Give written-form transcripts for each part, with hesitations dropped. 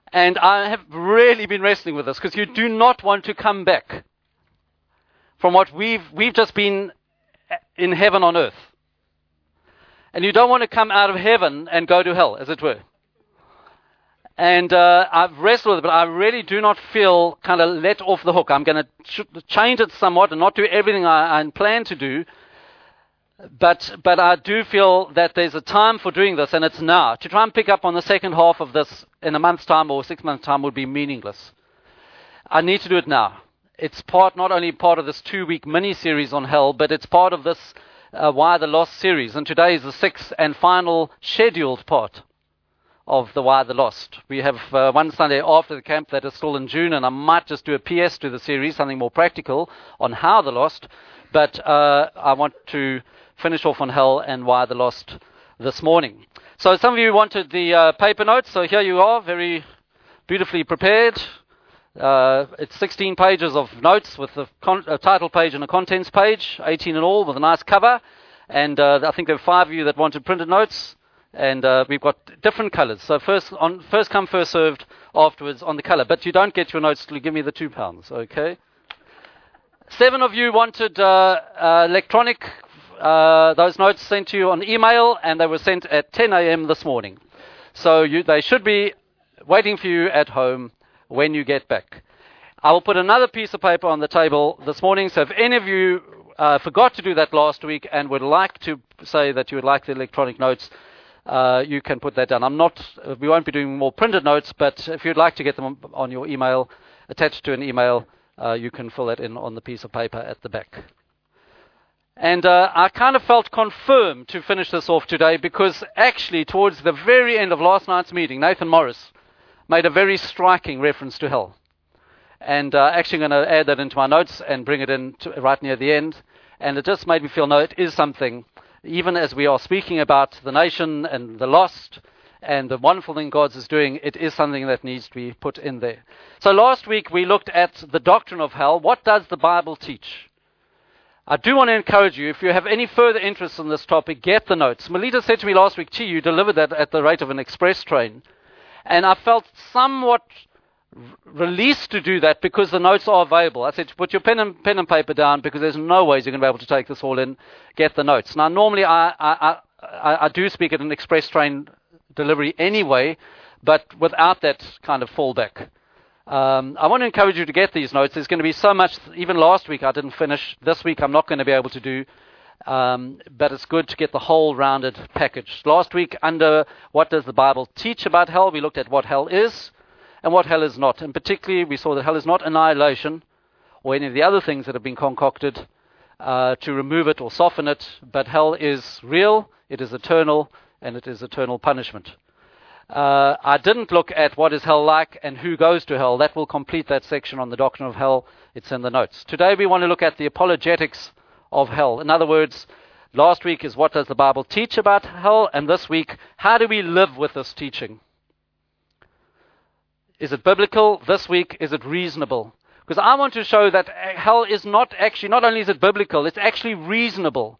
And I have really been wrestling with this, because you do not want to come back from what we've just been in heaven on earth. And you don't want to come out of heaven and go to hell, as it were. And I've wrestled with it, but I really do not feel kind of let off the hook. I'm going to change it somewhat and not do everything I plan to do. But I do feel that there's a time for doing this, and it's now. To try and pick up on the second half of this in a month's time or 6 months' time would be meaningless. I need to do it now. It's not only part of this 2-week mini-series on hell, but it's part of this Why the Lost series. And today is the 6th and final scheduled part of the Why the Lost. We have one Sunday after the camp that is still in June, and I might just do a PS to the series, something more practical on how the lost. But I want to finish off on hell and Why the Lost this morning. So some of you wanted the paper notes, so here you are, very beautifully prepared. It's 16 pages of notes with a title page and a contents page, 18 in all, with a nice cover. And I think there were 5 of you that wanted printed notes, and we've got different colors. So first come, first served, afterwards on the color. But you don't get your notes till you give me the £2, okay? 7 of you wanted electronic, those notes sent to you on email, and they were sent at 10 a.m. this morning. So they should be waiting for you at home when you get back. I will put another piece of paper on the table this morning, so if any of you forgot to do that last week and would like to say that you would like the electronic notes, you can put that down. We won't be doing more printed notes, but if you'd like to get them on your email, attached to an email, you can fill that in on the piece of paper at the back. And I kind of felt confirmed to finish this off today, because actually towards the very end of last night's meeting, Nathan Morris made a very striking reference to hell. And actually going to add that into my notes and bring it in right near the end. And it just made me feel, no, it is something, even as we are speaking about the nation and the lost and the wonderful thing God is doing, it is something that needs to be put in there. So last week we looked at the doctrine of hell. What does the Bible teach? I do want to encourage you, if you have any further interest in this topic, get the notes. Melita said to me last week, you delivered that at the rate of an express train. And I felt somewhat released to do that because the notes are available. I said, put your pen and paper down, because there's no ways you're going to be able to take this all in, get the notes. Now, normally I do speak at an express train delivery anyway, but without that kind of fallback. I want to encourage you to get these notes. There's going to be so much. Even last week I didn't finish. This week I'm not going to be able to do. But it's good to get the whole rounded package. Last week, under what does the Bible teach about hell, we looked at what hell is and what hell is not. And particularly we saw that hell is not annihilation or any of the other things that have been concocted to remove it or soften it. But hell is real, it is eternal, and it is eternal punishment. I didn't look at what is hell like and who goes to hell. That will complete that section on the doctrine of hell. It's in the notes. Today we want to look at the apologetics of hell. In other words, last week is what does the Bible teach about hell, and this week, how do we live with this teaching? Is it biblical? This week, is it reasonable? Because I want to show that hell is not only is it biblical, it's actually reasonable,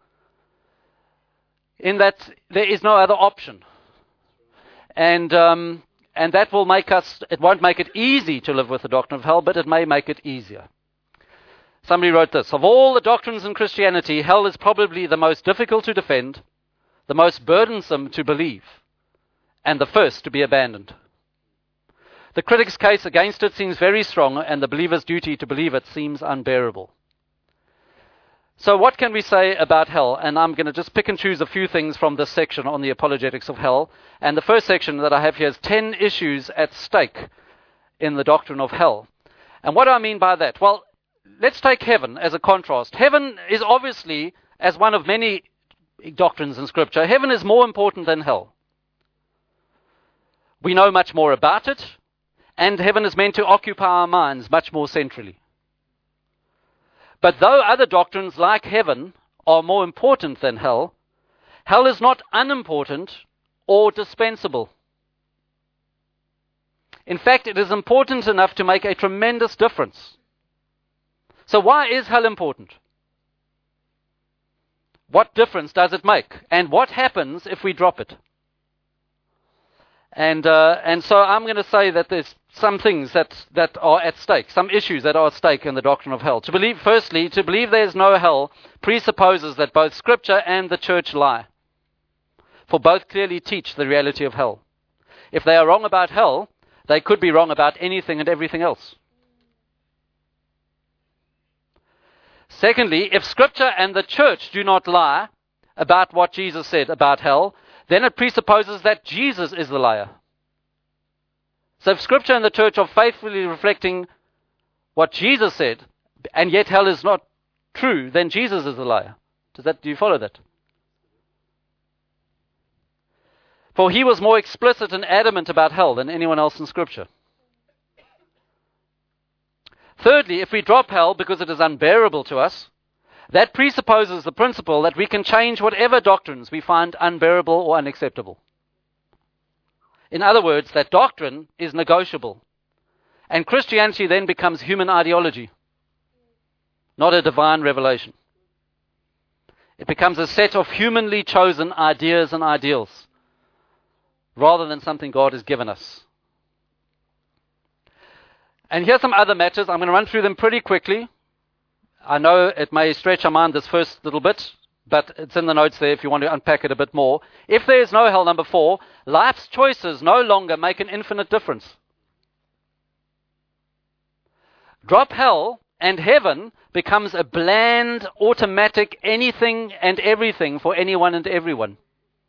in that there is no other option. And that will it won't make it easy to live with the doctrine of hell, but it may make it easier. Somebody wrote this: of all the doctrines in Christianity, hell is probably the most difficult to defend, the most burdensome to believe, and the first to be abandoned. The critic's case against it seems very strong, and the believer's duty to believe it seems unbearable. So what can we say about hell? And I'm going to just pick and choose a few things from this section on the apologetics of hell. And the first section that I have here is 10 issues at stake in the doctrine of hell. And what do I mean by that? Well, let's take heaven as a contrast. Heaven is obviously, as one of many doctrines in Scripture, heaven is more important than hell. We know much more about it, and heaven is meant to occupy our minds much more centrally. But though other doctrines like heaven are more important than hell, hell is not unimportant or dispensable. In fact, it is important enough to make a tremendous difference. So why is hell important? What difference does it make? And what happens if we drop it? And so I'm going to say that there's some things that are at stake, some issues that are at stake in the doctrine of hell. Firstly, to believe there's no hell presupposes that both Scripture and the church lie, for both clearly teach the reality of hell. If they are wrong about hell, they could be wrong about anything and everything else. Secondly, if Scripture and the church do not lie about what Jesus said about hell, then it presupposes that Jesus is the liar. So if Scripture and the church are faithfully reflecting what Jesus said, and yet hell is not true, then Jesus is the liar. Do you follow that? For he was more explicit and adamant about hell than anyone else in Scripture. Thirdly, if we drop hell because it is unbearable to us, that presupposes the principle that we can change whatever doctrines we find unbearable or unacceptable. In other words, that doctrine is negotiable. And Christianity then becomes human ideology, not a divine revelation. It becomes a set of humanly chosen ideas and ideals, rather than something God has given us. And here's some other matters. I'm going to run through them pretty quickly. I know it may stretch our mind this first little bit, but it's in the notes there if you want to unpack it a bit more. If there is no hell, number 4, life's choices no longer make an infinite difference. Drop hell, and heaven becomes a bland, automatic anything and everything for anyone and everyone.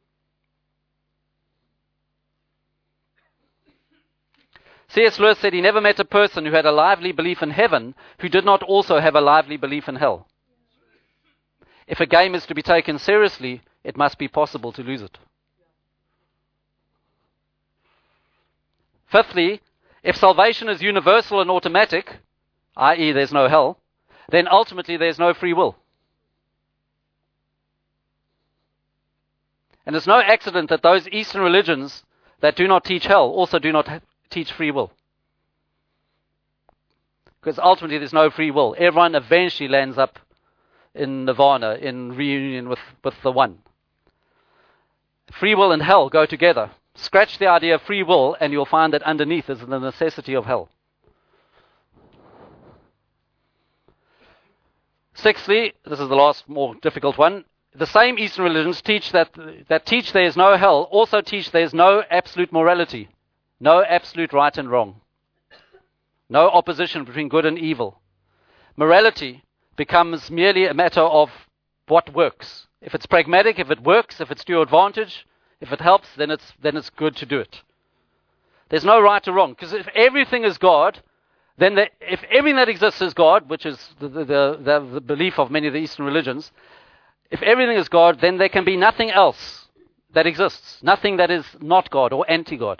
C.S. Lewis said he never met a person who had a lively belief in heaven who did not also have a lively belief in hell. If a game is to be taken seriously, it must be possible to lose it. Fifthly, if salvation is universal and automatic, i.e. there's no hell, then ultimately there's no free will. And it's no accident that those Eastern religions that do not teach hell also do not teach free will. Because ultimately there's no free will. Everyone eventually lands up in nirvana, in reunion with the one. Free will and hell go together. Scratch the idea of free will and you'll find that underneath is the necessity of hell. Sixthly, this is the last more difficult one, the same Eastern religions that teach there is no hell also teach there is no absolute morality. No absolute right and wrong. No opposition between good and evil. Morality becomes merely a matter of what works. If it's pragmatic, if it works, if it's to your advantage, if it helps, then it's good to do it. There's no right or wrong. Because if everything is God, then if everything that exists is God, which is the belief of many of the Eastern religions, if everything is God, then there can be nothing else that exists. Nothing that is not God or anti-God.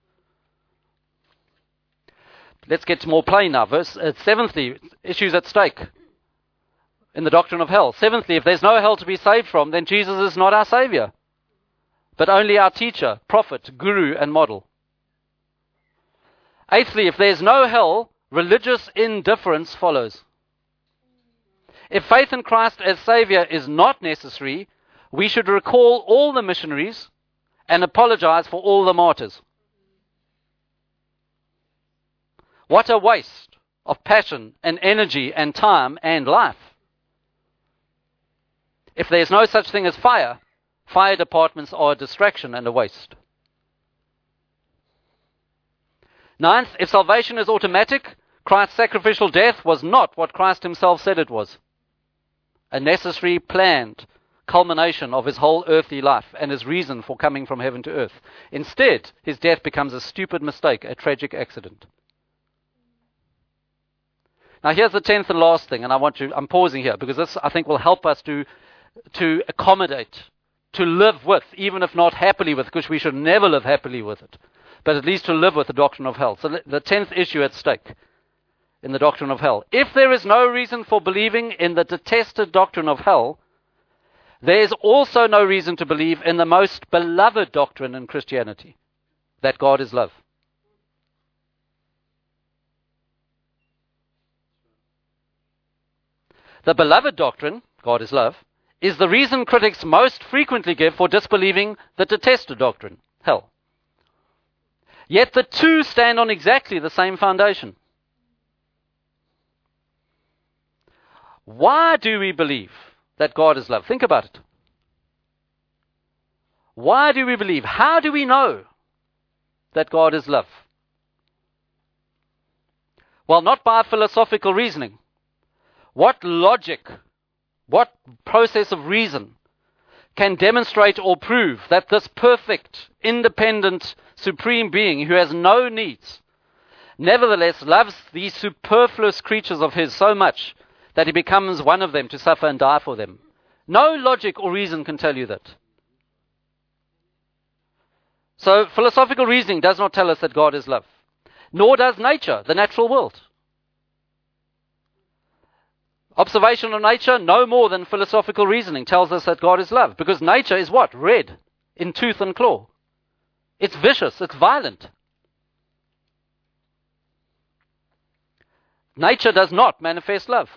Let's get to more plain now. Seventhly, issues at stake in the doctrine of hell. Seventhly, if there's no hell to be saved from, then Jesus is not our Savior, but only our teacher, prophet, guru, and model. Eighthly, if there's no hell, religious indifference follows. If faith in Christ as Savior is not necessary, we should recall all the missionaries and apologize for all the martyrs. What a waste of passion and energy and time and life. If there is no such thing as fire departments are a distraction and a waste. Ninth, if salvation is automatic, Christ's sacrificial death was not what Christ himself said it was. A necessary, planned culmination of his whole earthly life and his reason for coming from heaven to earth. Instead, his death becomes a stupid mistake, a tragic accident. Now here's the 10th and last thing, and I'm pausing here because this I think will help us to accommodate, to live with, even if not happily with, because we should never live happily with it, but at least to live with the doctrine of hell. So the 10th issue at stake in the doctrine of hell. If there is no reason for believing in the detested doctrine of hell, there is also no reason to believe in the most beloved doctrine in Christianity, that God is love. The beloved doctrine, God is love, is the reason critics most frequently give for disbelieving the detested doctrine, hell. Yet the two stand on exactly the same foundation. Why do we believe that God is love? Think about it. Why do we believe? How do we know that God is love? Well, not by philosophical reasoning. What logic, what process of reason can demonstrate or prove that this perfect, independent, supreme being who has no needs, nevertheless loves these superfluous creatures of his so much that he becomes one of them to suffer and die for them? No logic or reason can tell you that. So philosophical reasoning does not tell us that God is love. Nor does nature, the natural world. Observation of nature, no more than philosophical reasoning, tells us that God is love. Because nature is what? Red, in tooth and claw. It's vicious, it's violent. Nature does not manifest love.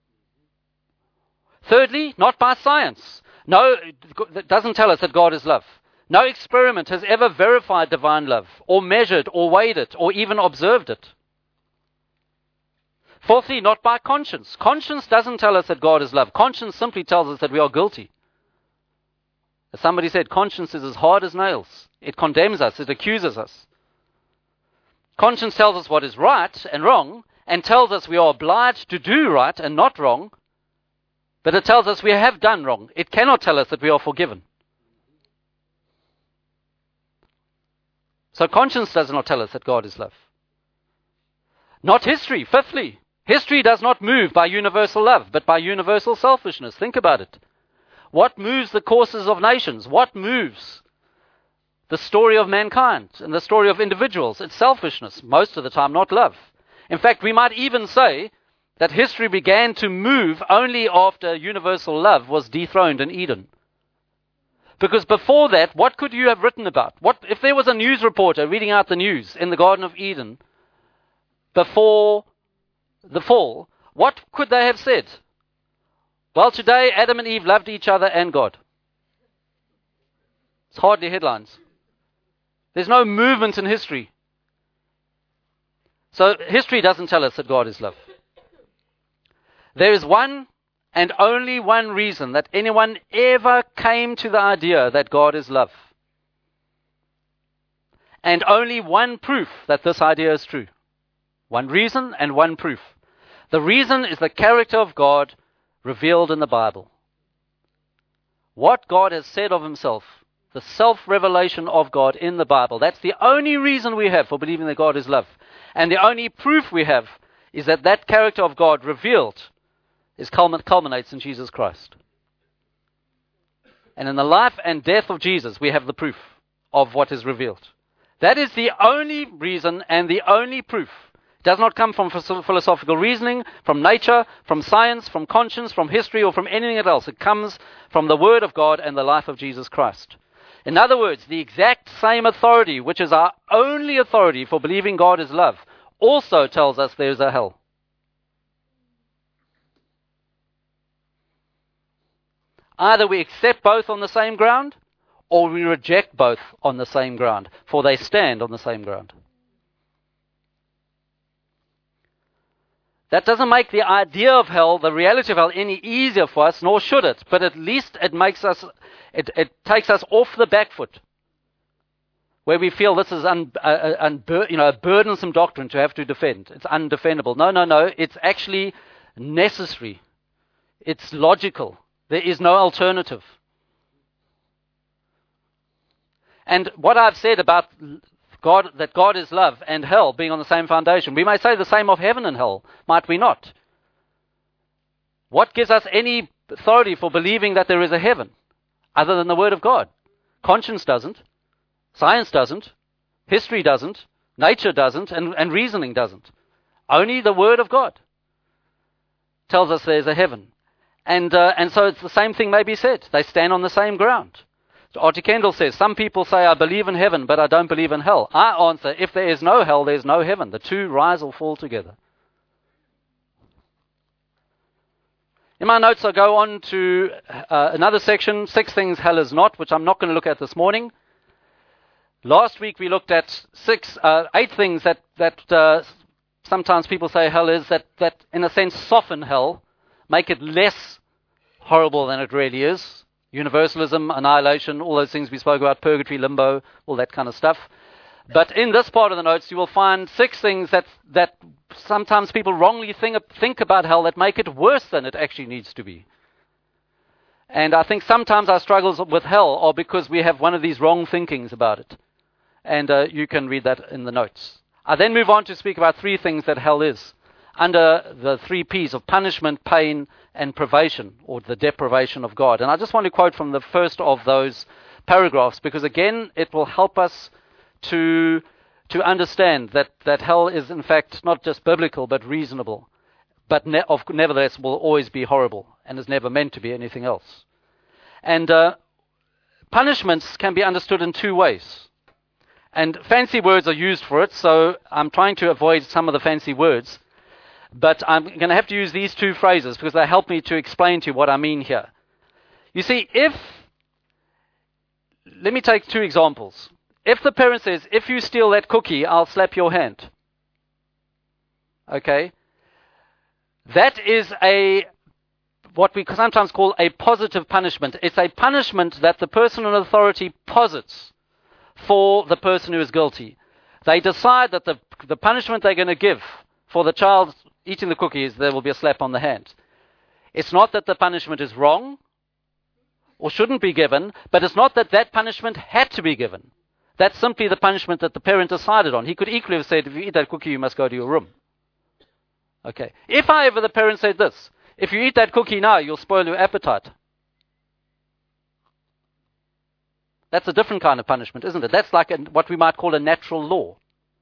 Thirdly, not by science. No, it doesn't tell us that God is love. No experiment has ever verified divine love, or measured, or weighed it, or even observed it. Fourthly, not by conscience. Conscience doesn't tell us that God is love. Conscience simply tells us that we are guilty. As somebody said, conscience is as hard as nails. It condemns us, it accuses us. Conscience tells us what is right and wrong, and tells us we are obliged to do right and not wrong, but it tells us we have done wrong. It cannot tell us that we are forgiven. So conscience does not tell us that God is love. Not history. Fifthly, history does not move by universal love, but by universal selfishness. Think about it. What moves the courses of nations? What moves the story of mankind and the story of individuals? It's selfishness, most of the time, not love. In fact, we might even say that history began to move only after universal love was dethroned in Eden. Because before that, what could you have written about? What if there was a news reporter reading out the news in the Garden of Eden before the fall? What could they have said? Well, today Adam and Eve loved each other and God. It's hardly headlines. There's no movement in history. So history doesn't tell us that God is love. There is one and only one reason that anyone ever came to the idea that God is love. And only one proof that this idea is true. One reason and one proof. The reason is the character of God revealed in the Bible. What God has said of himself, the self-revelation of God in the Bible. That's the only reason we have for believing that God is love. And the only proof we have is that that character of God revealed culminates in Jesus Christ. And in the life and death of Jesus, we have the proof of what is revealed. That is the only reason and the only proof. It does not come from philosophical reasoning, from nature, from science, from conscience, from history, or from anything else. It comes from the Word of God and the life of Jesus Christ. In other words, the exact same authority, which is our only authority for believing God is love, also tells us there is a hell. Either we accept both on the same ground, or we reject both on the same ground, for they stand on the same ground. That doesn't make the idea of hell, the reality of hell, any easier for us, nor should it. But at least it makes us, it takes us off the back foot, where we feel this is a burdensome doctrine to have to defend. It's undefendable. No. It's actually necessary. It's logical. There is no alternative. And what I've said about God, that God is love, and hell being on the same foundation, we may say the same of heaven and hell, might we not? What gives us any authority for believing that there is a heaven, other than the Word of God? Conscience doesn't. Science doesn't. History doesn't. Nature doesn't. And reasoning doesn't. Only the Word of God tells us there's a heaven. And so it's the same thing may be said. They stand on the same ground. R.T. Kendall says, some people say, I believe in heaven, but I don't believe in hell. I answer, if there is no hell, there's no heaven. The two rise or fall together. In my notes, I go on to another section, 6 things hell is not, which I'm not going to look at this morning. Last week we looked at 8 things that sometimes people say hell is, that in a sense soften hell, make it less horrible than it really is. Universalism, annihilation, all those things we spoke about, purgatory, limbo, all that kind of stuff. But in this part of the notes, you will find 6 things that sometimes people wrongly think about hell that make it worse than it actually needs to be. And I think sometimes our struggles with hell are because we have one of these wrong thinkings about it. And you can read that in the notes. I then move on to speak about 3 things that hell is, under the 3 P's of punishment, pain, and privation, or the deprivation of God. And I just want to quote from the first of those paragraphs, because again, it will help us to understand that hell is in fact not just biblical but reasonable, but nevertheless will always be horrible and is never meant to be anything else. And punishments can be understood in 2 ways. And fancy words are used for it, so I'm trying to avoid some of the fancy words. But I'm going to have to use these 2 phrases because they help me to explain to you what I mean here. You see, let me take 2 examples. If the parent says, if you steal that cookie, I'll slap your hand. Okay? That is what we sometimes call a positive punishment. It's a punishment that the person in authority posits for the person who is guilty. They decide that the punishment they're going to give for the child eating the cookies, there will be a slap on the hand. It's not that the punishment is wrong or shouldn't be given, but it's not that punishment had to be given. That's simply the punishment that the parent decided on. He could equally have said, if you eat that cookie, you must go to your room. Okay. If, however, the parent said this, if you eat that cookie now, you'll spoil your appetite. That's a different kind of punishment, isn't it? That's like what we might call a natural law.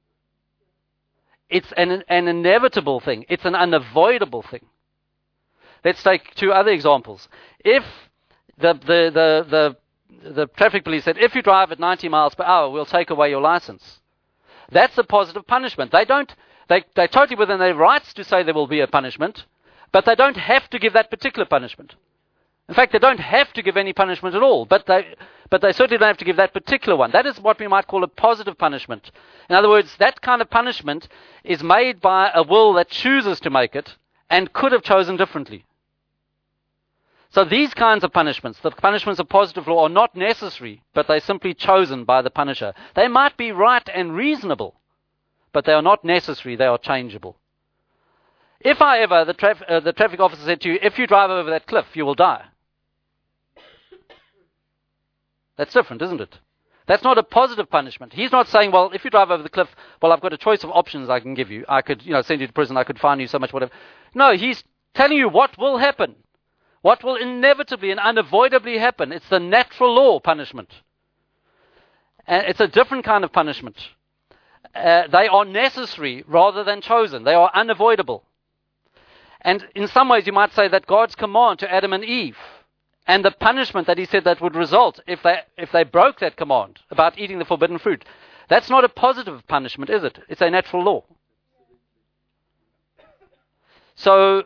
It's an inevitable thing. It's an unavoidable thing. Let's take 2 other examples. If the traffic police said, if you drive at 90 miles per hour, we'll take away your license. That's a positive punishment. They're totally within their rights to say there will be a punishment, but they don't have to give that particular punishment. In fact, they don't have to give any punishment at all, but they certainly don't have to give that particular one. That is what we might call a positive punishment. In other words, that kind of punishment is made by a will that chooses to make it and could have chosen differently. So these kinds of punishments, the punishments of positive law, are not necessary, but they're simply chosen by the punisher. They might be right and reasonable, but they are not necessary, they are changeable. If, however, the traffic officer said to you, if you drive over that cliff, you will die. That's different, isn't it? That's not a positive punishment. He's not saying, well, if you drive over the cliff, well, I've got a choice of options I can give you. I could, send you to prison, I could fine you so much, whatever. No, he's telling you what will happen. What will inevitably and unavoidably happen. It's the natural law punishment. And it's a different kind of punishment. They are necessary rather than chosen. They are unavoidable. And in some ways you might say that God's command to Adam and Eve and the punishment that he said that would result if they broke that command about eating the forbidden fruit, that's not a positive punishment, is it? It's a natural law. So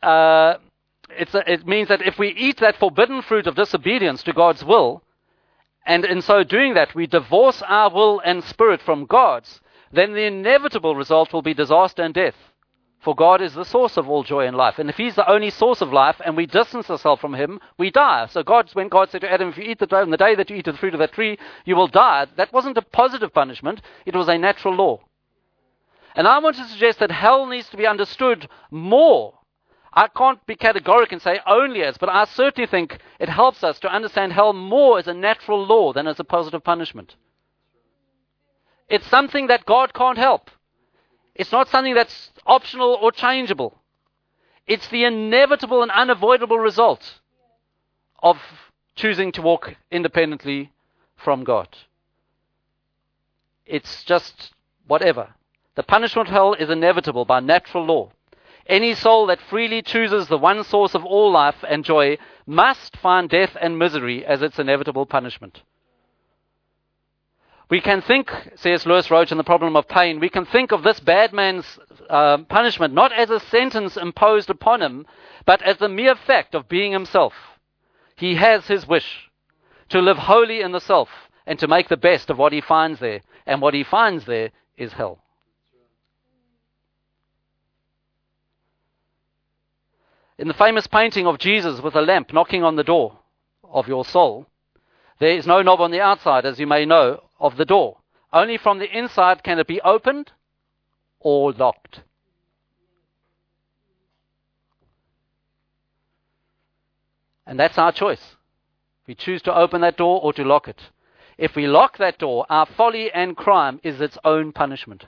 it means that if we eat that forbidden fruit of disobedience to God's will, and in so doing that we divorce our will and spirit from God's, then the inevitable result will be disaster and death. For God is the source of all joy in life. And if he's the only source of life and we distance ourselves from him, we die. So when God said to Adam, if you eat on the day that you eat of the fruit of that tree, you will die, that wasn't a positive punishment. It was a natural law. And I want to suggest that hell needs to be understood more. I can't be categoric and say only as, but I certainly think it helps us to understand hell more as a natural law than as a positive punishment. It's something that God can't help. It's not something that's optional or changeable. It's the inevitable and unavoidable result of choosing to walk independently from God. It's just whatever. The punishment of hell is inevitable by natural law. Any soul that freely chooses the one source of all life and joy must find death and misery as its inevitable punishment. We can think, C.S. Lewis wrote in The Problem of Pain, we can think of this bad man's punishment not as a sentence imposed upon him, but as the mere fact of being himself. He has his wish to live wholly in the self and to make the best of what he finds there. And what he finds there is hell. In the famous painting of Jesus with a lamp knocking on the door of your soul, there is no knob on the outside, as you may know, of the door. Only from the inside can it be opened or locked. And that's our choice. We choose to open that door or to lock it. If we lock that door, our folly and crime is its own punishment.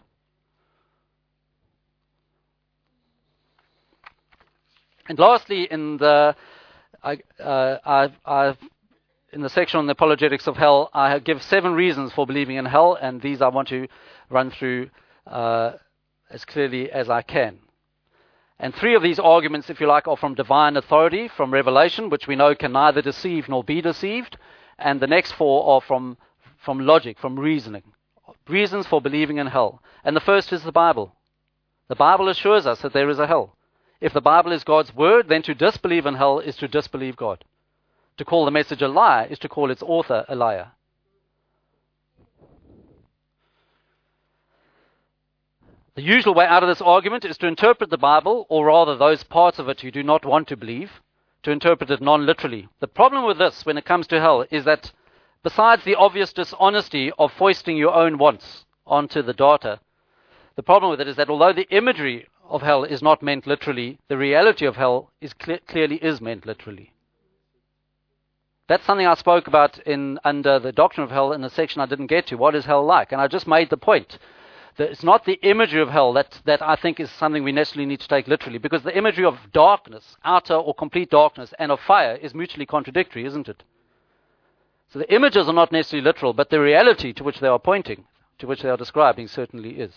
And lastly, in the section on the apologetics of hell, I give 7 reasons for believing in hell, and these I want to run through as clearly as I can. And 3 of these arguments, if you like, are from divine authority, from revelation, which we know can neither deceive nor be deceived. And the next 4 are from logic, from reasoning. Reasons for believing in hell. And the first is the Bible. The Bible assures us that there is a hell. If the Bible is God's word, then to disbelieve in hell is to disbelieve God. To call the message a lie is to call its author a liar. The usual way out of this argument is to interpret the Bible, or rather those parts of it you do not want to believe, to interpret it non-literally. The problem with this when it comes to hell is that besides the obvious dishonesty of foisting your own wants onto the data, the problem with it is that although the imagery of hell is not meant literally, the reality of hell is clearly is meant literally. That's something I spoke about under the doctrine of hell in a section I didn't get to. What is hell like? And I just made the point that it's not the imagery of hell that I think is something we necessarily need to take literally, because the imagery of darkness, outer or complete darkness, and of fire is mutually contradictory, isn't it? So the images are not necessarily literal, but the reality to which they are pointing, to which they are describing, certainly is.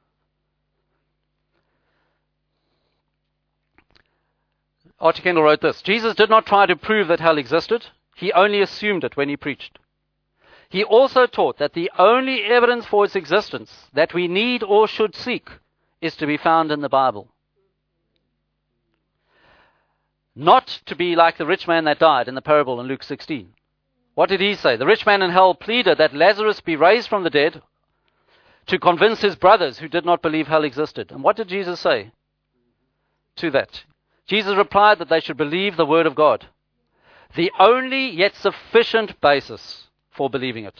Archie Kendall wrote this: Jesus did not try to prove that hell existed. He only assumed it when he preached. He also taught that the only evidence for its existence that we need or should seek is to be found in the Bible. Not to be like the rich man that died in the parable in Luke 16. What did he say? The rich man in hell pleaded that Lazarus be raised from the dead to convince his brothers who did not believe hell existed. And what did Jesus say to that? Jesus replied that they should believe the word of God, the only yet sufficient basis for believing it.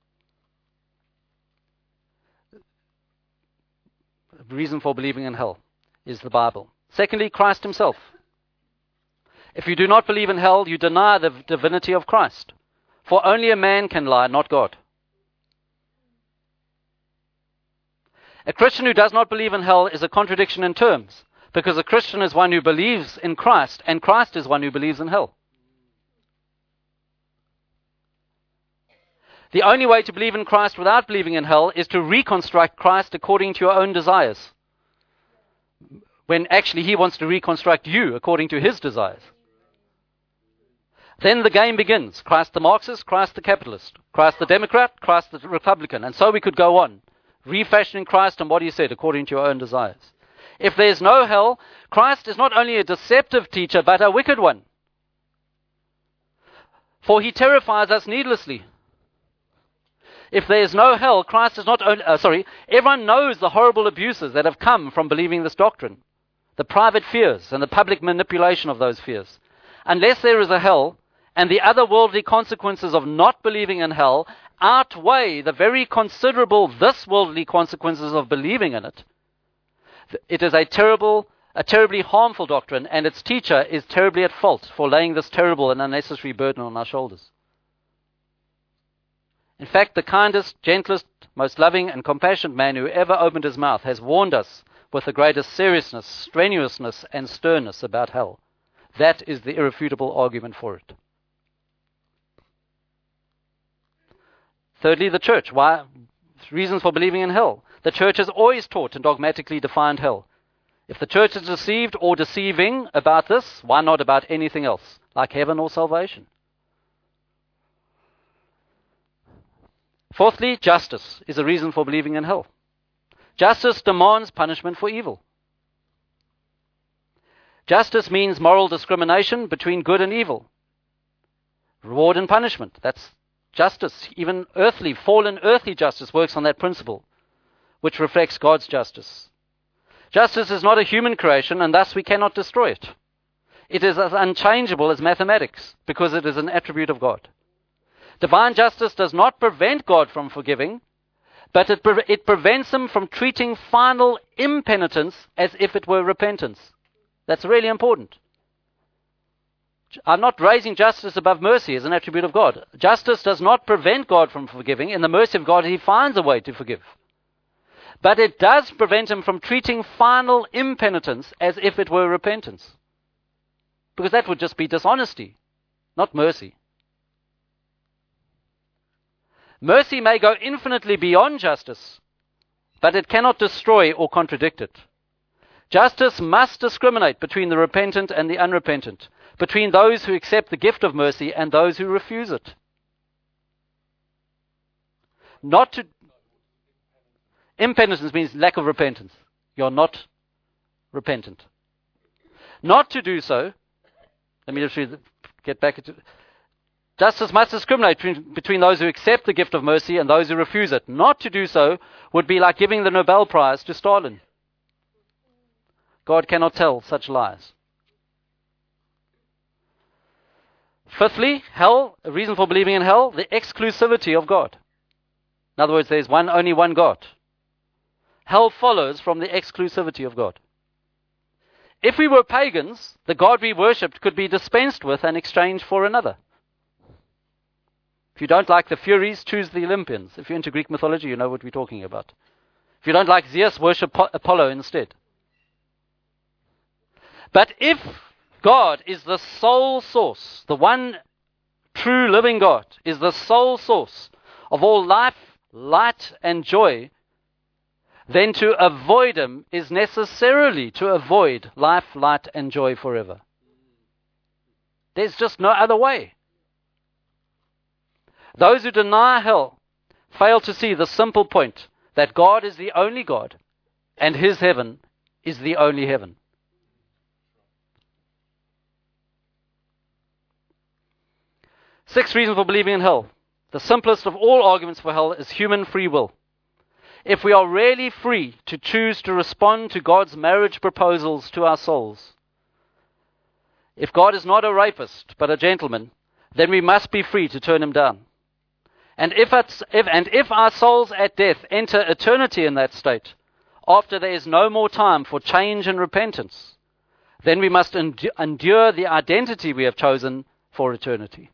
The reason for believing in hell is the Bible. Secondly, Christ himself. If you do not believe in hell, you deny the divinity of Christ. For only a man can lie, not God. A Christian who does not believe in hell is a contradiction in terms, because a Christian is one who believes in Christ, and Christ is one who believes in hell. The only way to believe in Christ without believing in hell is to reconstruct Christ according to your own desires, when actually he wants to reconstruct you according to his desires. Then the game begins. Christ the Marxist, Christ the capitalist, Christ the Democrat, Christ the Republican. And so we could go on, refashioning Christ and what he said according to your own desires. If there's no hell, Christ is not only a deceptive teacher, but a wicked one. For he terrifies us needlessly. If there is no hell, Christ is not only, everyone knows the horrible abuses that have come from believing this doctrine, the private fears and the public manipulation of those fears. Unless there is a hell, and the otherworldly consequences of not believing in hell outweigh the very considerable this-worldly consequences of believing in it, it is a terribly harmful doctrine, and its teacher is terribly at fault for laying this terrible and unnecessary burden on our shoulders. In fact, the kindest, gentlest, most loving and compassionate man who ever opened his mouth has warned us with the greatest seriousness, strenuousness, and sternness about hell. That is the irrefutable argument for it. Thirdly, the church. Why? Reasons for believing in hell. The church has always taught and dogmatically defined hell. If the church is deceived or deceiving about this, why not about anything else, like heaven or salvation? Fourthly, justice is a reason for believing in hell. Justice demands punishment for evil. Justice means moral discrimination between good and evil. Reward and punishment. That's justice, even earthly, fallen earthly justice, works on that principle, which reflects God's justice. Justice is not a human creation, and thus we cannot destroy it. It is as unchangeable as mathematics, because it is an attribute of God. Divine justice does not prevent God from forgiving, but it prevents him from treating final impenitence as if it were repentance. That's really important. I'm not raising justice above mercy as an attribute of God. Justice does not prevent God from forgiving. In the mercy of God, he finds a way to forgive. But it does prevent him from treating final impenitence as if it were repentance. Because that would just be dishonesty, not mercy. Mercy may go infinitely beyond justice, but it cannot destroy or contradict it. Justice must discriminate between the repentant and the unrepentant, between those who accept the gift of mercy and those who refuse it. Impenitence means lack of repentance. You're not repentant. Not to do so, let me just get back to justice must discriminate between those who accept the gift of mercy and those who refuse it. Not to do so would be like giving the Nobel Prize to Stalin. God cannot tell such lies. Fifthly, hell, a reason for believing in hell, the exclusivity of God. In other words, there's only one God. Hell follows from the exclusivity of God. If we were pagans, the God we worshipped could be dispensed with and exchanged for another. If you don't like the Furies, choose the Olympians. If you're into Greek mythology, you know what we're talking about. If you don't like Zeus, worship Apollo instead. But if God is the sole source, the one true living God is the sole source of all life, light, and joy, then to avoid him is necessarily to avoid life, light, and joy forever. There's just no other way. Those who deny hell fail to see the simple point that God is the only God and his heaven is the only heaven. Sixth reason for believing in hell. The simplest of all arguments for hell is human free will. If we are really free to choose to respond to God's marriage proposals to our souls, if God is not a rapist but a gentleman, then we must be free to turn him down. And if our souls at death enter eternity in that state, after there is no more time for change and repentance, then we must endure the identity we have chosen for eternity.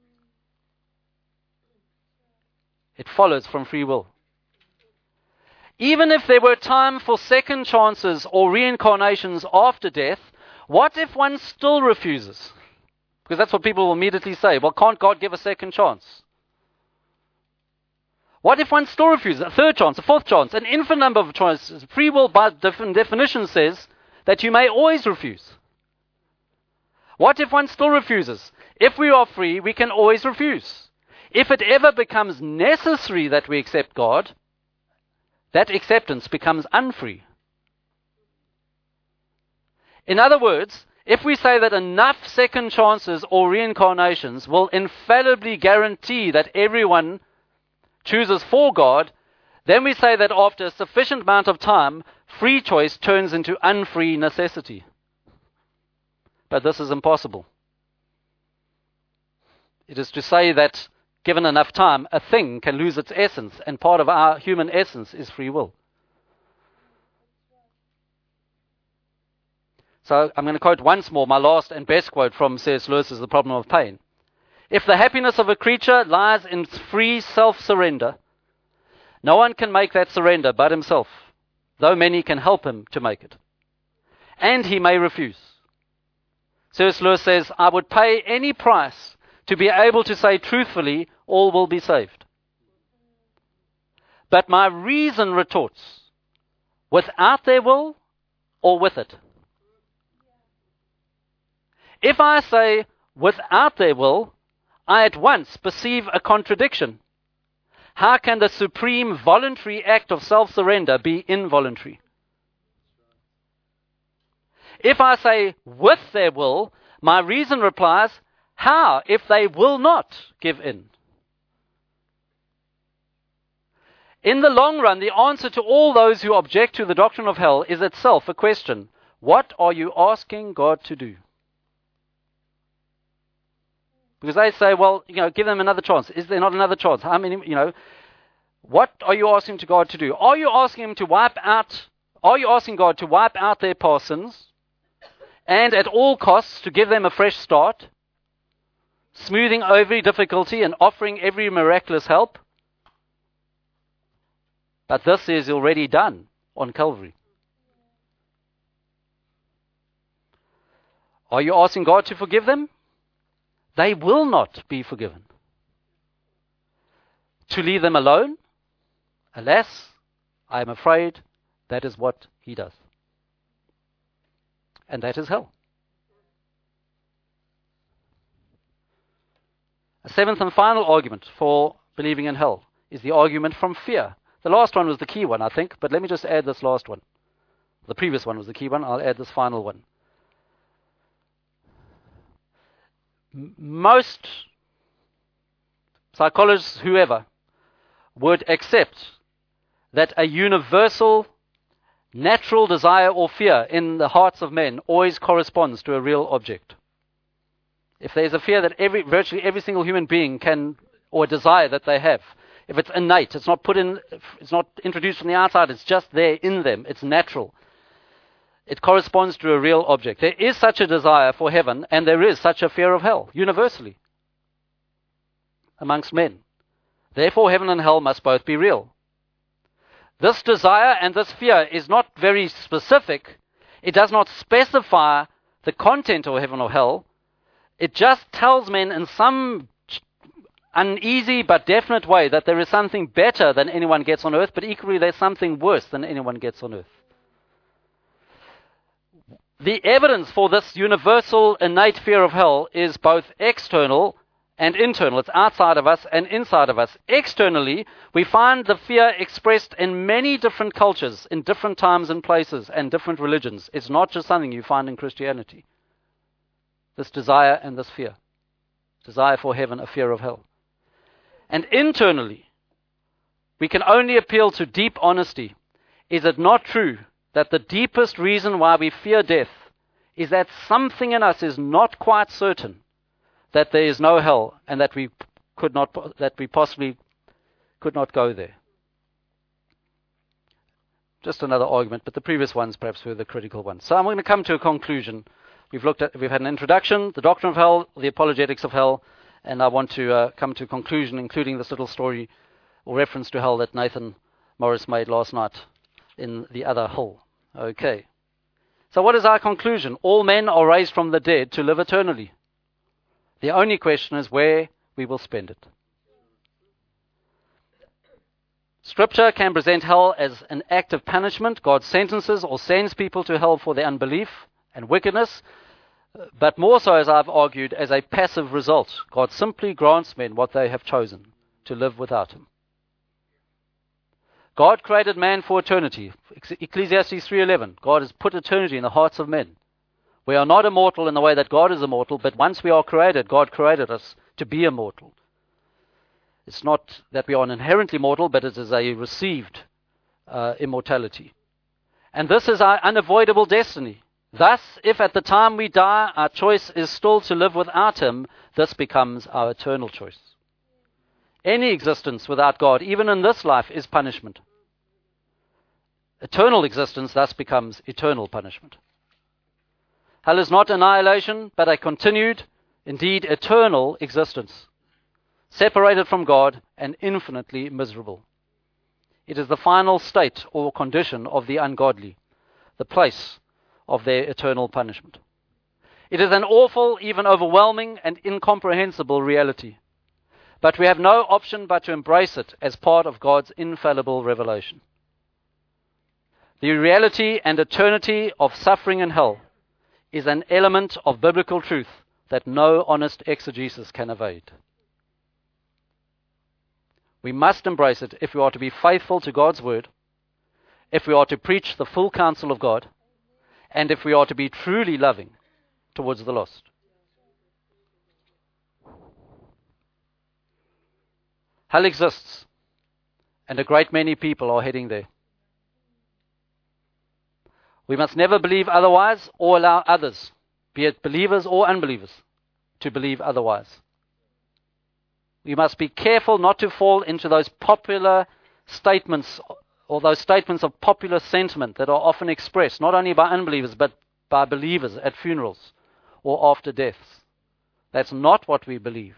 It follows from free will. Even if there were time for second chances or reincarnations after death, what if one still refuses? Because that's what people will immediately say. Well, can't God give a second chance? What if one still refuses? A third chance, a fourth chance, an infinite number of choices. Free will, by definition, says that you may always refuse. What if one still refuses? If we are free, we can always refuse. If it ever becomes necessary that we accept God, that acceptance becomes unfree. In other words, if we say that enough second chances or reincarnations will infallibly guarantee that everyone chooses for God, then we say that after a sufficient amount of time, free choice turns into unfree necessity. But this is impossible. It is to say that given enough time, a thing can lose its essence, and part of our human essence is free will. So I'm going to quote once more my last and best quote from C.S. Lewis's The Problem of Pain. If the happiness of a creature lies in free self-surrender, no one can make that surrender but himself, though many can help him to make it. And he may refuse. C.S. Lewis says, I would pay any price to be able to say truthfully, all will be saved. But my reason retorts, without their will or with it? If I say, without their will, I at once perceive a contradiction. How can the supreme voluntary act of self-surrender be involuntary? If I say, with their will, my reason replies, how if they will not give in? In the long run, the answer to all those who object to the doctrine of hell is itself a question. What are you asking God to do? Because they say, well, give them another chance. Is there not another chance? How many, what are you asking to God to do? Are you asking God to wipe out their past sins and at all costs to give them a fresh start, smoothing every difficulty and offering every miraculous help? But this is already done on Calvary. Are you asking God to forgive them? They will not be forgiven. To leave them alone? Alas, I am afraid that is what he does. And that is hell. A seventh and final argument for believing in hell is the argument from fear. The last one was the key one, I think, but let me just add this last one. The previous one was the key one. I'll add this final one. Most psychologists, whoever, would accept that a universal natural desire or fear in the hearts of men always corresponds to a real object. If there's a fear that virtually every single human being can, or a desire that they have, if it's innate, it's not introduced from the outside, it's just there in them, it's natural. It corresponds to a real object. There is such a desire for heaven, and there is such a fear of hell, universally, amongst men. Therefore, heaven and hell must both be real. This desire and this fear is not very specific. It does not specify the content of heaven or hell. It just tells men in some uneasy but definite way that there is something better than anyone gets on earth, but equally there's something worse than anyone gets on earth. The evidence for this universal innate fear of hell is both external and internal. It's outside of us and inside of us. Externally, we find the fear expressed in many different cultures, in different times and places, and different religions. It's not just something you find in Christianity. This desire and this fear. Desire for heaven, a fear of hell. And internally, we can only appeal to deep honesty. Is it not true that the deepest reason why we fear death is that something in us is not quite certain that there is no hell and that we possibly could not go there? Just another argument, but the previous ones perhaps were the critical ones. So I'm going to come to a conclusion. We've had an introduction, the doctrine of hell, the apologetics of hell, and I want to come to a conclusion, including this little story or reference to hell that Nathan Morris made last night in the other hell. Okay. So what is our conclusion? All men are raised from the dead to live eternally. The only question is where we will spend it. Scripture can present hell as an act of punishment. God sentences or sends people to hell for their unbelief and wickedness, but more so, as I've argued, as a passive result. God simply grants men what they have chosen, to live without him. God created man for eternity. Ecclesiastes 3:11. God has put eternity in the hearts of men. We are not immortal in the way that God is immortal, but once we are created, God created us to be immortal. It's not that we are inherently mortal, but it is a received immortality. And this is our unavoidable destiny. Thus, if at the time we die, our choice is still to live without him, this becomes our eternal choice. Any existence without God, even in this life, is punishment. Eternal existence thus becomes eternal punishment. Hell is not annihilation, but a continued, indeed eternal existence, separated from God and infinitely miserable. It is the final state or condition of the ungodly, the place of their eternal punishment. It is an awful, even overwhelming and incomprehensible reality. But we have no option but to embrace it as part of God's infallible revelation. The reality and eternity of suffering in hell is an element of biblical truth that no honest exegesis can evade. We must embrace it if we are to be faithful to God's word, if we are to preach the full counsel of God, and if we are to be truly loving towards the lost. Hell exists, And a great many people are heading there. We must never believe otherwise or allow others, be it believers or unbelievers, to believe otherwise. We must be careful not to fall into those popular statements or those statements of popular sentiment that are often expressed not only by unbelievers but by believers at funerals or after deaths. That's not what we believe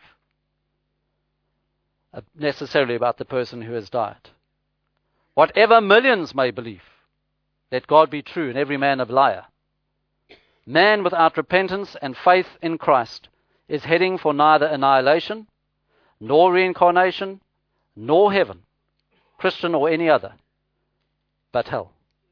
necessarily about the person who has died. Whatever millions may believe, let God be true and every man a liar. Man without repentance and faith in Christ is heading for neither annihilation, nor reincarnation, nor heaven, Christian or any other, but hell.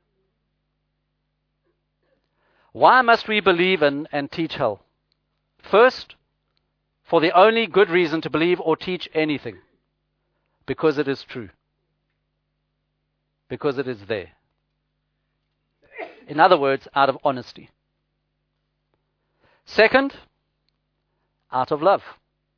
Why must we believe in and teach hell? First, for the only good reason to believe or teach anything, because it is true. Because it is there. In other words, out of honesty. Second, out of love.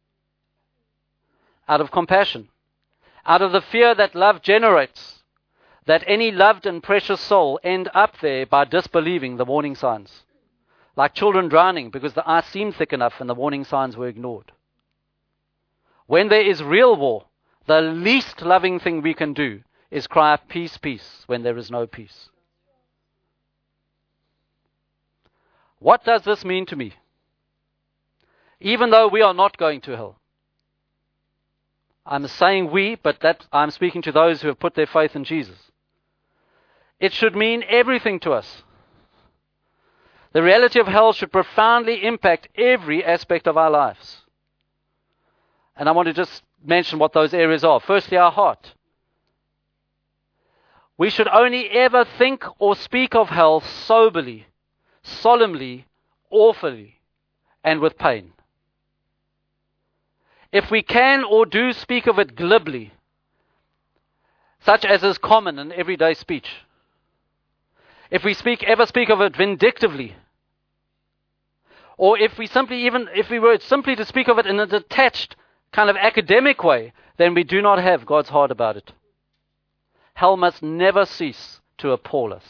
Out of compassion. Out of the fear that love generates, that any loved and precious soul end up there by disbelieving the warning signs. Like children drowning because the ice seemed thick enough and the warning signs were ignored. When there is real war, the least loving thing we can do is cry, peace, peace, when there is no peace. What does this mean to me? Even though we are not going to hell. I'm saying we, but that I'm speaking to those who have put their faith in Jesus. It should mean everything to us. The reality of hell should profoundly impact every aspect of our lives. And I want to just mention what those areas are. Firstly, our heart. We should only ever think or speak of hell soberly, solemnly, awfully, and with pain. If we can or do speak of it glibly, such as is common in everyday speech, if we ever speak of it vindictively, or if we were simply to speak of it in a detached kind of academic way, then we do not have God's heart about it. Hell must never cease to appall us.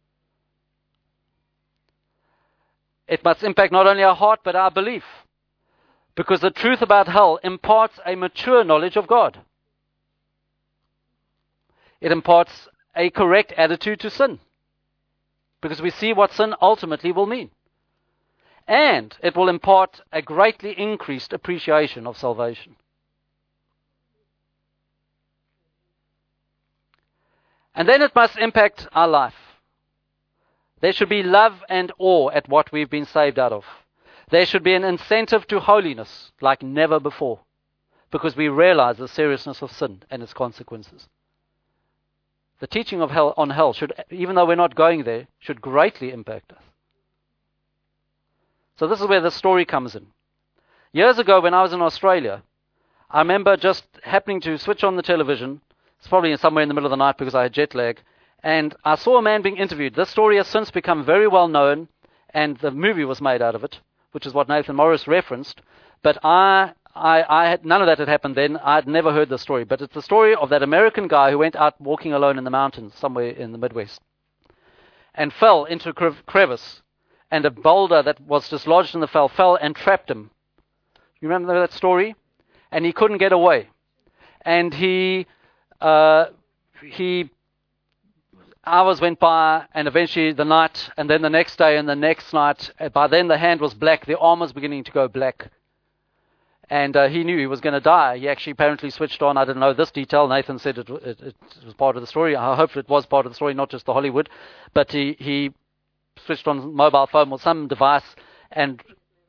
It must impact not only our heart but our belief. Because the truth about hell imparts a mature knowledge of God. It imparts a correct attitude to sin. Because we see what sin ultimately will mean. And it will impart a greatly increased appreciation of salvation. And then it must impact our life. There should be love and awe at what we've been saved out of. There should be an incentive to holiness like never before, because we realize the seriousness of sin and its consequences. The teaching of hell should, even though we're not going there, should greatly impact us. So this is where the story comes in. Years ago when I was in Australia, I remember just happening to switch on the television. It's probably somewhere in the middle of the night because I had jet lag. And I saw a man being interviewed. This story has since become very well known, and the movie was made out of it, which is what Nathan Morris referenced. But I had none of that had happened then. I had never heard the story. But it's the story of that American guy who went out walking alone in the mountains somewhere in the Midwest and fell into a crevice, and a boulder that was dislodged in the fell and trapped him. You remember that story? And he couldn't get away. And hours went by, and eventually the night, and then the next day and the next night. By then the hand was black, the arm was beginning to go black. And he knew he was going to die. He actually apparently switched on. I didn't know this detail. Nathan said it was part of the story. I hope it was part of the story, not just the Hollywood. But he switched on mobile phone or some device and...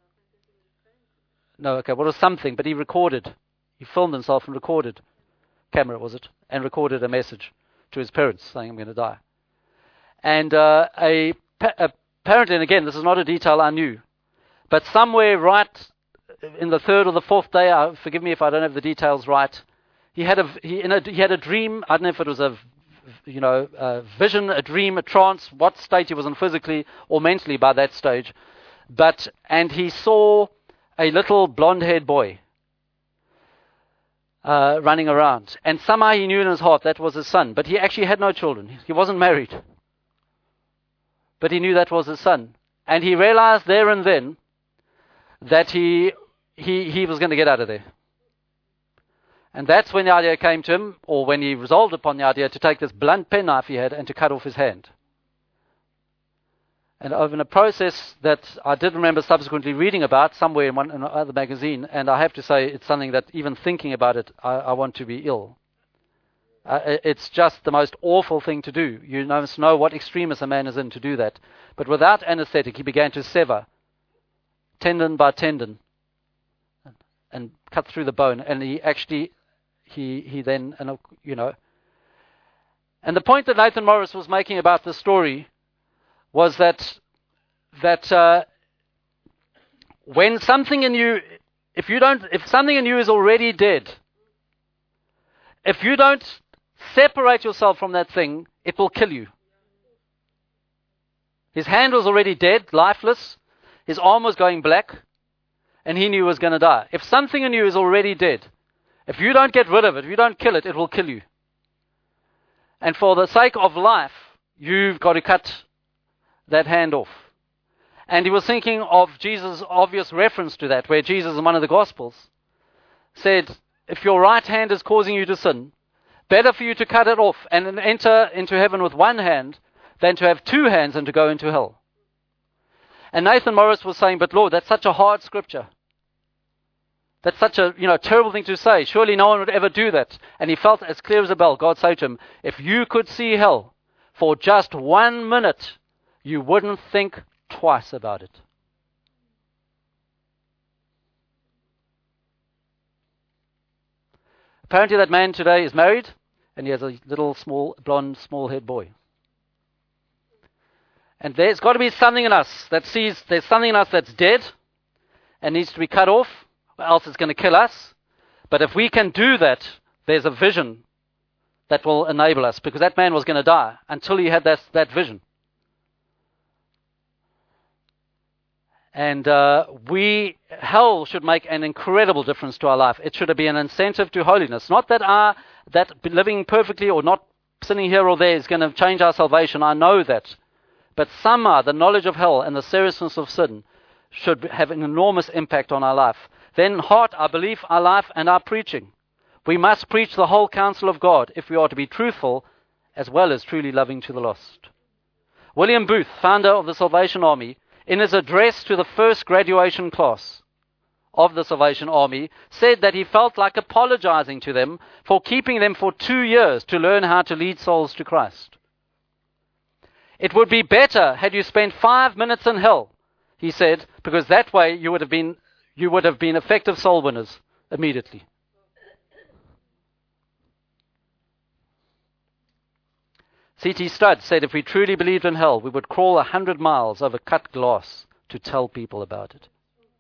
No, okay, well, it was something, but he recorded. He filmed himself and recorded. Camera, was it? And recorded a message to his parents saying, I'm going to die. And apparently, and again, this is not a detail I knew, but somewhere right in the third or the fourth day, forgive me if I don't have the details right, he had a dream. I don't know if it was a vision, a dream, a trance, what state he was in physically or mentally by that stage. And he saw a little blonde-haired boy running around. And somehow he knew in his heart that was his son. But he actually had no children. He wasn't married. But he knew that was his son. And he realized there and then that he was going to get out of there. And that's when the idea came to him, or when he resolved upon the idea to take this blunt penknife he had and to cut off his hand. And over in a process that I did remember subsequently reading about somewhere in another magazine, and I have to say it's something that even thinking about it, I want to be ill. It's just the most awful thing to do. You must know what extremis a man is in to do that. But without anesthetic, he began to sever tendon by tendon and cut through the bone. And he actually, he then, you know. And the point that Nathan Morris was making about this story was that when something in you, if something in you is already dead, if you don't separate yourself from that thing, it will kill you. His hand was already dead, lifeless. His arm was going black, and he knew he was going to die. If something in you is already dead, if you don't get rid of it, if you don't kill it, it will kill you. And for the sake of life, you've got to cut that hand off. And he was thinking of Jesus' obvious reference to that, where Jesus in one of the Gospels said, if your right hand is causing you to sin, better for you to cut it off and enter into heaven with one hand than to have two hands and to go into hell. And Nathan Morris was saying, but Lord, that's such a hard scripture. That's such a terrible thing to say. Surely no one would ever do that. And he felt as clear as a bell. God said to him, if you could see hell for just 1 minute, you wouldn't think twice about it. Apparently that man today is married, and he has a little blonde, small-haired boy. And there's got to be something in us that sees there's something in us that's dead and needs to be cut off, or else it's going to kill us. But if we can do that, there's a vision that will enable us, because that man was going to die until he had that vision. And hell should make an incredible difference to our life. It should be an incentive to holiness. Not that living perfectly or not sinning here or there is going to change our salvation. I know that. But somehow the knowledge of hell and the seriousness of sin should have an enormous impact on our life. Then heart, our belief, our life, and our preaching. We must preach the whole counsel of God if we are to be truthful as well as truly loving to the lost. William Booth, founder of the Salvation Army, in his address to the first graduation class of the Salvation Army, said that he felt like apologizing to them for keeping them for 2 years to learn how to lead souls to Christ. It would be better had you spent 5 minutes in hell, he said, because that way you would have been effective soul winners immediately. C.T. Studd said if we truly believed in hell, we would crawl 100 miles over cut glass to tell people about it.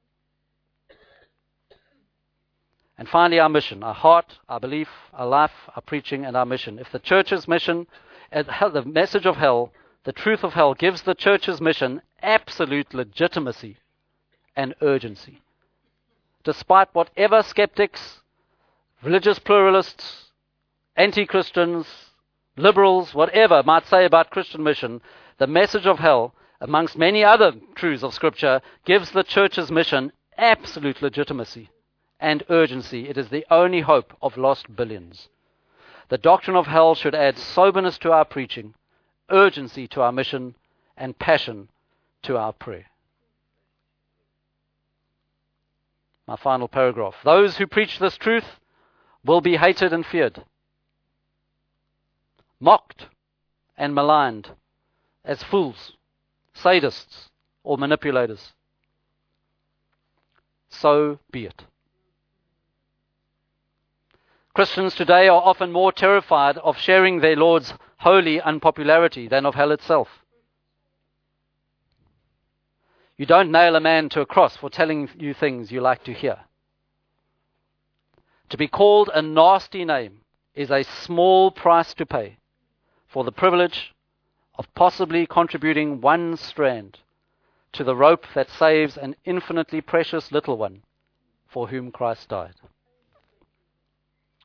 And finally, our mission, our heart, our belief, our life, our preaching, and our mission. If the church's mission, the message of hell, the truth of hell, gives the church's mission absolute legitimacy and urgency. Despite whatever skeptics, religious pluralists, anti-Christians, liberals, whatever might say about Christian mission, the message of hell, amongst many other truths of Scripture, gives the church's mission absolute legitimacy and urgency. It is the only hope of lost billions. The doctrine of hell should add soberness to our preaching, urgency to our mission, and passion to our prayer. My final paragraph. Those who preach this truth will be hated and feared, mocked and maligned as fools, sadists, or manipulators. So be it. Christians today are often more terrified of sharing their Lord's holy unpopularity than of hell itself. You don't nail a man to a cross for telling you things you like to hear. To be called a nasty name is a small price to pay for the privilege of possibly contributing one strand to the rope that saves an infinitely precious little one for whom Christ died.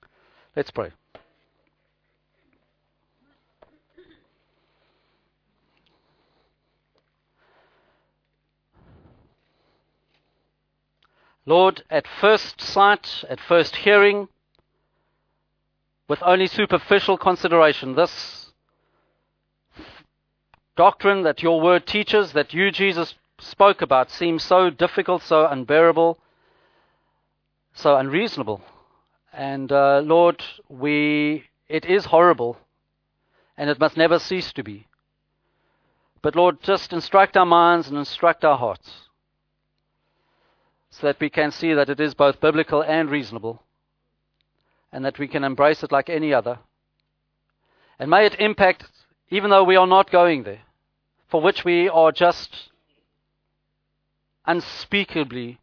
Let's pray. Lord, at first sight, at first hearing, with only superficial consideration, this doctrine that your word teaches, that you, Jesus, spoke about, seems so difficult, so unbearable, so unreasonable. And Lord, it is horrible, and it must never cease to be. But Lord, just instruct our minds and instruct our hearts, so that we can see that it is both biblical and reasonable, and that we can embrace it like any other. And may it impact, even though we are not going there, for which we are just unspeakably,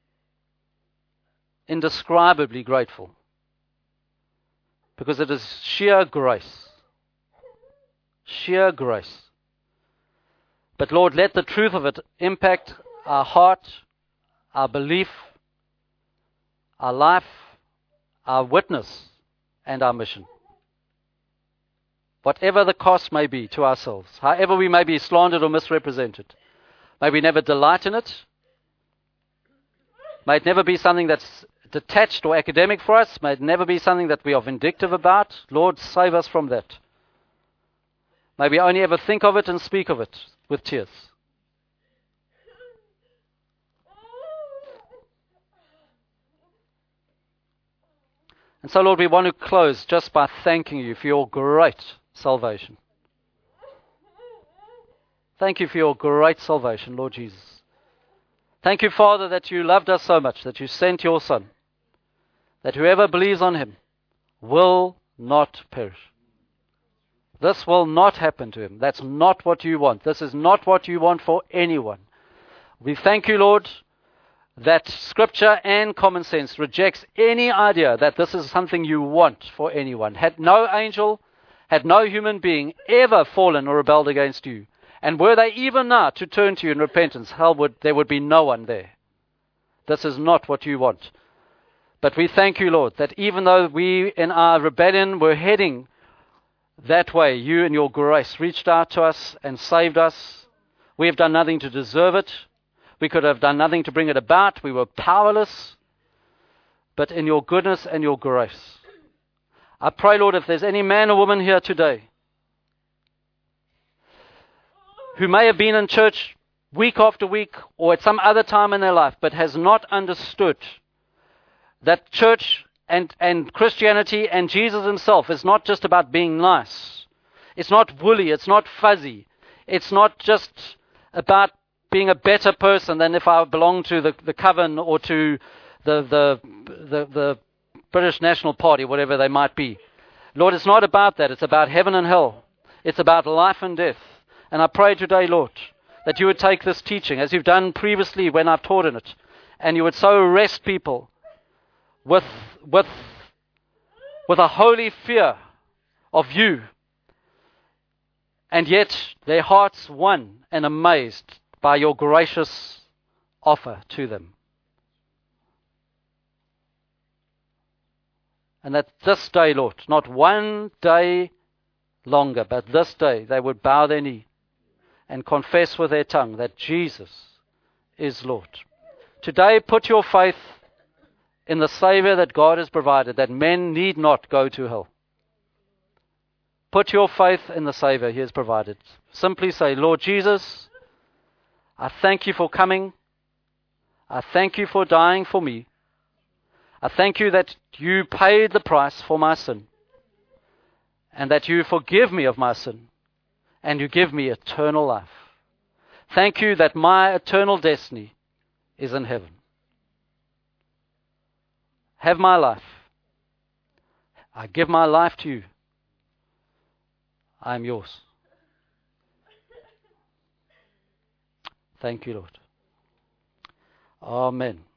indescribably grateful, because it is sheer grace. Sheer grace. But Lord, let the truth of it impact our heart, our belief, our life, our witness, and our mission. Whatever the cost may be to ourselves, however we may be slandered or misrepresented, may we never delight in it. May it never be something that's detached or academic for us. May it never be something that we are vindictive about. Lord, save us from that. May we only ever think of it and speak of it with tears. And so, Lord, we want to close just by thanking you for your great salvation. Thank you for your great salvation, Lord Jesus. Thank you, Father, that you loved us so much, that you sent your Son, that whoever believes on him will not perish. This will not happen to him. That's not what you want. This is not what you want for anyone. We thank you, Lord, that Scripture and common sense rejects any idea that this is something you want for anyone. Had no angel, had no human being ever fallen or rebelled against you, and were they even now to turn to you in repentance, there would be no one there. This is not what you want. But we thank you, Lord, that even though we in our rebellion were heading that way, you in your grace reached out to us and saved us. We have done nothing to deserve it. We could have done nothing to bring it about. We were powerless. But in your goodness and your grace, I pray, Lord, if there's any man or woman here today who may have been in church week after week or at some other time in their life, but has not understood that church and Christianity and Jesus himself is not just about being nice. It's not woolly. It's not fuzzy. It's not just about being a better person than if I belong to the Coven or to the British National Party, whatever they might be. Lord, it's not about that. It's about heaven and hell. It's about life and death. And I pray today, Lord, that you would take this teaching, as you've done previously when I've taught in it, and you would so arrest people with a holy fear of you, and yet their hearts won and amazed by your gracious offer to them. And that this day, Lord, not one day longer, but this day, they would bow their knee and confess with their tongue that Jesus is Lord. Today, put your faith in the Savior that God has provided, that men need not go to hell. Put your faith in the Savior He has provided. Simply say, Lord Jesus, I thank you for coming. I thank you for dying for me. I thank you that you paid the price for my sin, and that you forgive me of my sin, and you give me eternal life. Thank you that my eternal destiny is in heaven. Have my life. I give my life to you. I am yours. Thank you, Lord. Amen.